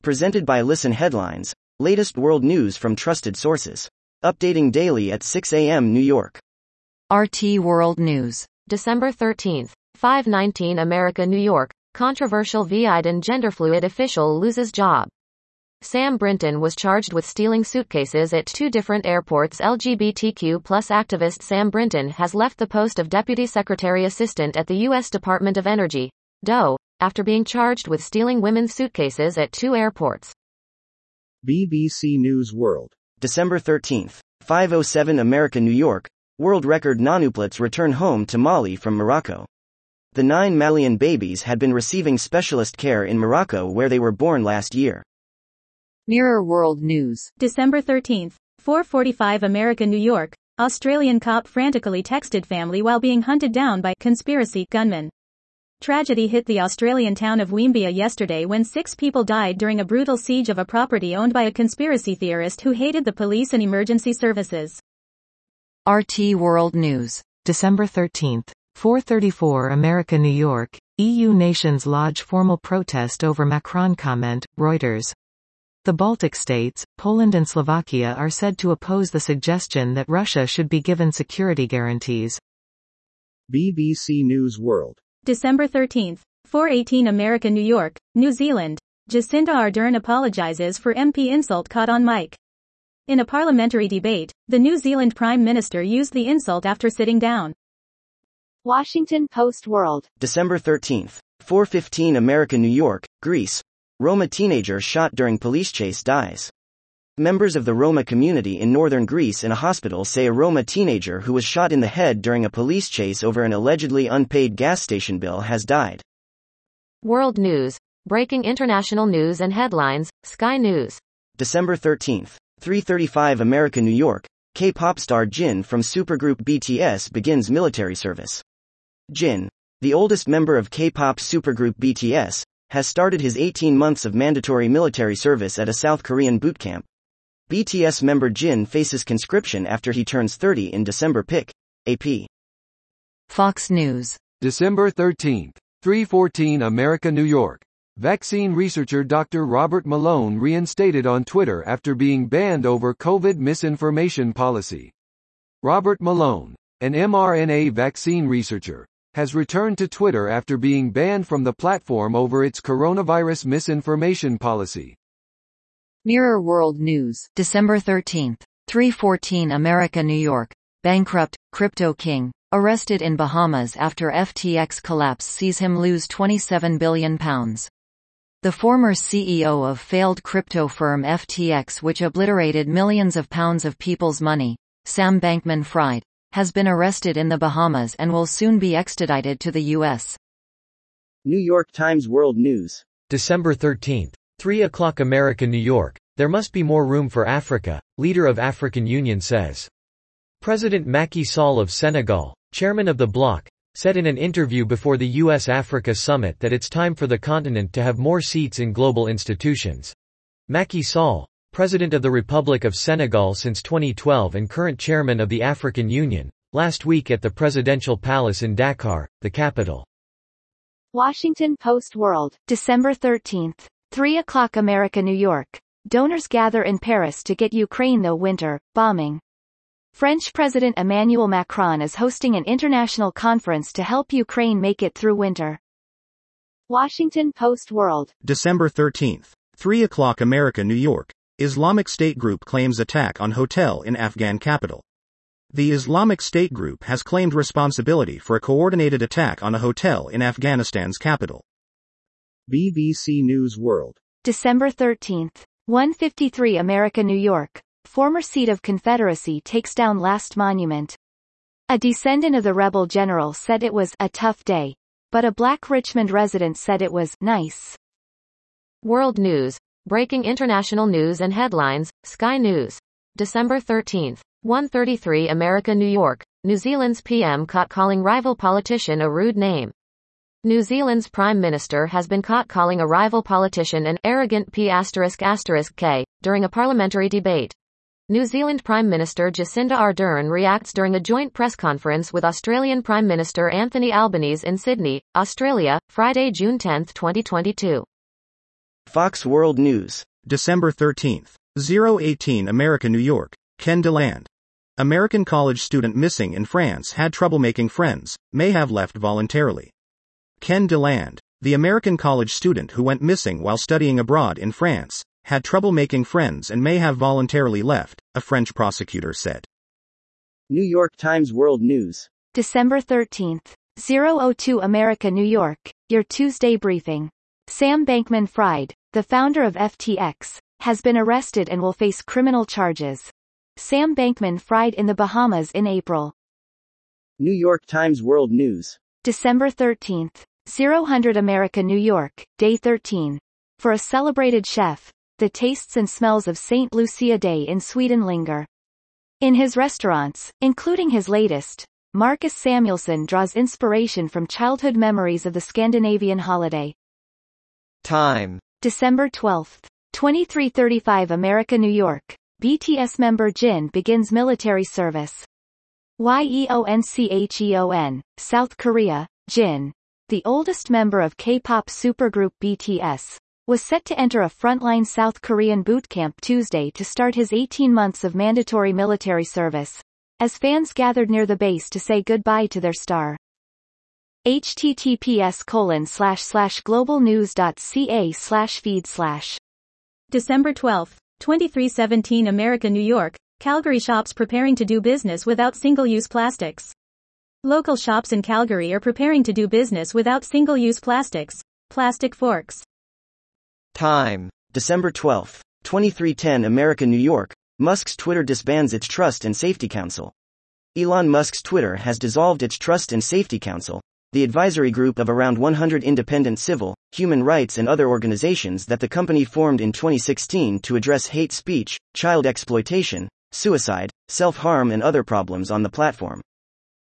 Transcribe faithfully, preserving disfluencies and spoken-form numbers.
Presented by Listen Headlines, latest world news from trusted sources. Updating daily at six a m New York. R T World News. December thirteenth. five nineteen America, New York. Controversial Biden genderfluid official loses job. Sam Brinton was charged with stealing suitcases at two different airports. L G B T Q plus activist Sam Brinton has left the post of Deputy Secretary Assistant at the U S Department of Energy, D O E, after being charged with stealing women's suitcases at two airports. B B C News World. December thirteenth. five oh seven America, New York. World record nonuplets return home to Mali from Morocco. The nine Malian babies had been receiving specialist care in Morocco where they were born last year. Mirror World News. December thirteenth. four forty-five America, New York. Australian cop frantically texted family while being hunted down by conspiracy gunmen. Tragedy hit the Australian town of Wiembia yesterday when six people died during a brutal siege of a property owned by a conspiracy theorist who hated the police and emergency services. R T World News. December thirteenth. four thirty-four America, New York. E U nations lodge formal protest over Macron comment, Reuters. The Baltic states, Poland and Slovakia are said to oppose the suggestion that Russia should be given security guarantees. B B C News World. December thirteenth. four eighteen America, New York. New Zealand. Jacinda Ardern apologizes for M P insult caught on mic. In a parliamentary debate, the New Zealand Prime Minister used the insult after sitting down. Washington Post World. December thirteenth. four fifteen America, New York, Greece. Roma teenager shot during police chase dies. Members of the Roma community in northern Greece in a hospital say a Roma teenager who was shot in the head during a police chase over an allegedly unpaid gas station bill has died. World News. Breaking international news and headlines, Sky News. December thirteenth. three thirty-five America, New York. K-pop star Jin from supergroup B T S begins military service. Jin, the oldest member of K-pop supergroup B T S, has started his eighteen months of mandatory military service at a South Korean boot camp. B T S member Jin faces conscription after he turns thirty in December. Pic. A P. Fox News. December thirteenth. three fourteen America, New York. Vaccine researcher Doctor Robert Malone reinstated on Twitter after being banned over COVID misinformation policy. Robert Malone, an mRNA vaccine researcher, has returned to Twitter after being banned from the platform over its coronavirus misinformation policy. Mirror World News. December thirteenth. three fourteen America, New York. Bankrupt, crypto king, arrested in Bahamas after F T X collapse sees him lose twenty-seven billion pounds. The former C E O of failed crypto firm F T X, which obliterated millions of pounds of people's money, Sam Bankman-Fried, has been arrested in the Bahamas and will soon be extradited to the U S. New York Times World News. December thirteenth. three o'clock America, New York. There must be more room for Africa, leader of African Union says. President Macky Sall of Senegal, chairman of the bloc, said in an interview before the U S Africa Summit that it's time for the continent to have more seats in global institutions. Macky Sall, President of the Republic of Senegal since twenty twelve and current chairman of the African Union, last week at the Presidential Palace in Dakar, the capital. Washington Post World. December thirteenth. three o'clock America, New York. Donors gather in Paris to get Ukraine though winter, bombing. French President Emmanuel Macron is hosting an international conference to help Ukraine make it through winter. Washington Post World. December thirteenth. three o'clock America, New York. Islamic State group claims attack on hotel in Afghan capital. The Islamic State group has claimed responsibility for a coordinated attack on a hotel in Afghanistan's capital. B B C News World. December thirteenth. one fifty-three America, New York. Former seat of Confederacy takes down last monument. A descendant of the rebel general said it was a tough day, but a black Richmond resident said it was nice. World News. Breaking international news and headlines, Sky News. December thirteenth. one thirty-three America, New York. New Zealand's P M caught calling rival politician a rude name. New Zealand's Prime Minister has been caught calling a rival politician an arrogant P asterisk asterisk K during a parliamentary debate. New Zealand Prime Minister Jacinda Ardern reacts during a joint press conference with Australian Prime Minister Anthony Albanese in Sydney, Australia, Friday, June tenth, twenty twenty-two. Fox World News. December thirteenth. oh eighteen America, New York. Ken DeLand. American college student missing in France had trouble making friends, may have left voluntarily. Ken DeLand, the American college student who went missing while studying abroad in France, had trouble making friends and may have voluntarily left, a French prosecutor said. New York Times World News. December thirteenth. oh two America, New York. Your Tuesday briefing. Sam Bankman-Fried, the founder of F T X, has been arrested and will face criminal charges. Sam Bankman-Fried in the Bahamas in April. New York Times World News. December thirteenth. one hundred America, New York, Day thirteen. For a celebrated chef, the tastes and smells of Saint Lucia Day in Sweden linger. In his restaurants, including his latest, Marcus Samuelsson draws inspiration from childhood memories of the Scandinavian holiday. Time. December twelfth. twenty-three thirty-five America, New York. B T S member Jin begins military service. Yeoncheon, South Korea. Jin, the oldest member of K-pop supergroup B T S, was set to enter a frontline South Korean boot camp Tuesday to start his eighteen months of mandatory military service, as fans gathered near the base to say goodbye to their star. https colon slash slash globalnews.ca slash feed slash. December twelfth. twenty-three seventeen America, New York. Calgary shops preparing to do business without single-use plastics. Local shops in Calgary are preparing to do business without single-use plastics. Plastic forks. Time. December twelfth. twenty-three ten America, New York. Musk's Twitter disbands its Trust and Safety Council. Elon Musk's Twitter has dissolved its Trust and Safety Council, the advisory group of around one hundred independent civil, human rights and other organizations that the company formed in twenty sixteen to address hate speech, child exploitation, suicide, self-harm and other problems on the platform.